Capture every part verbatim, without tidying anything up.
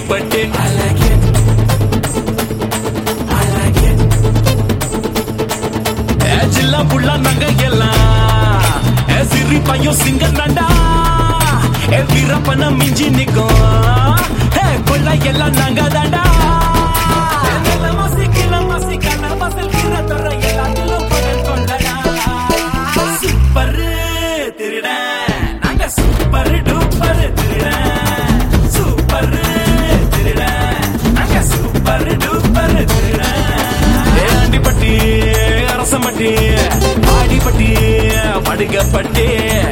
கீரிப்பட்டு I like it. I like it. ஏ ஜில்லா புள்ளா நங்க எல்லாம் ஏ சிரி பையோ சிங்க நண்டா ஏ வீரப்பன மிஞ்சி நிக்கும் ஏ கொள்ள எல்லாம் நாங்க தாண்டா அரசம்பட்டி ஆடிப்பட்டி படுகப்பட்டி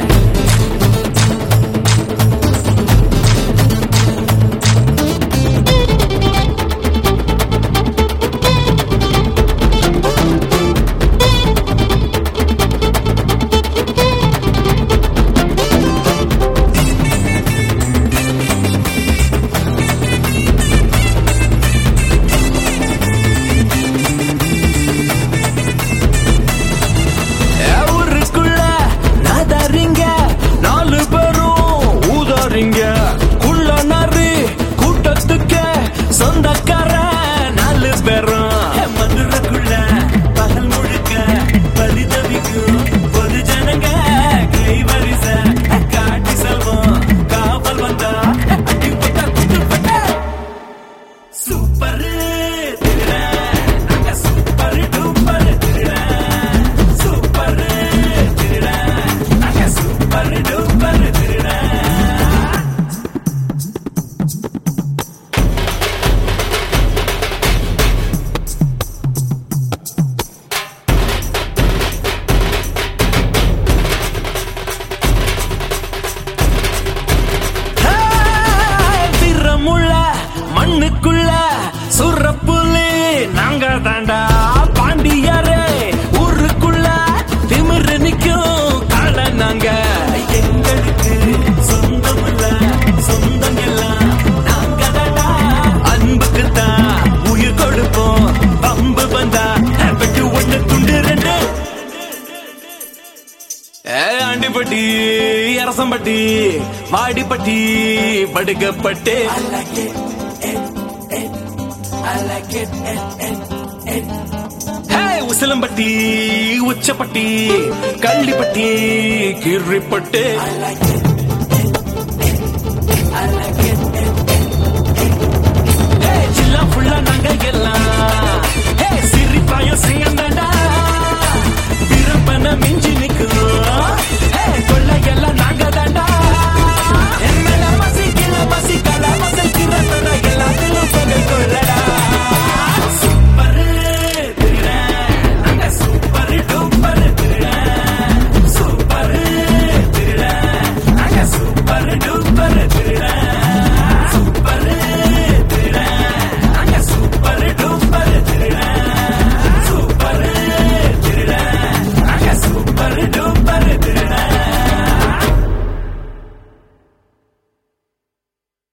மண்ணுக்குள்ள சுரப்புலி நாங்க தாண்டா பாண்டியாரே ஊருக்குள்ள திமிரு நிக்கும் கால நாங்க எங்களுக்கு சொந்தம் இல்ல சொந்தம் எல்லாம் நாங்க தாண்டா அன்புக்கு தான் உயிர் கொடுப்போம் பம்பு வந்தா வெட்டு ஒண்ணு துண்டு ரெண்டு ஏ Andipatti Arasampatti Vadipatti படுகப்பட்டு I like it, it, it, it. Hey, Usilampatti Uchapatti Kallipatti கீரிப்பட்டு I like it, it, it, I like it.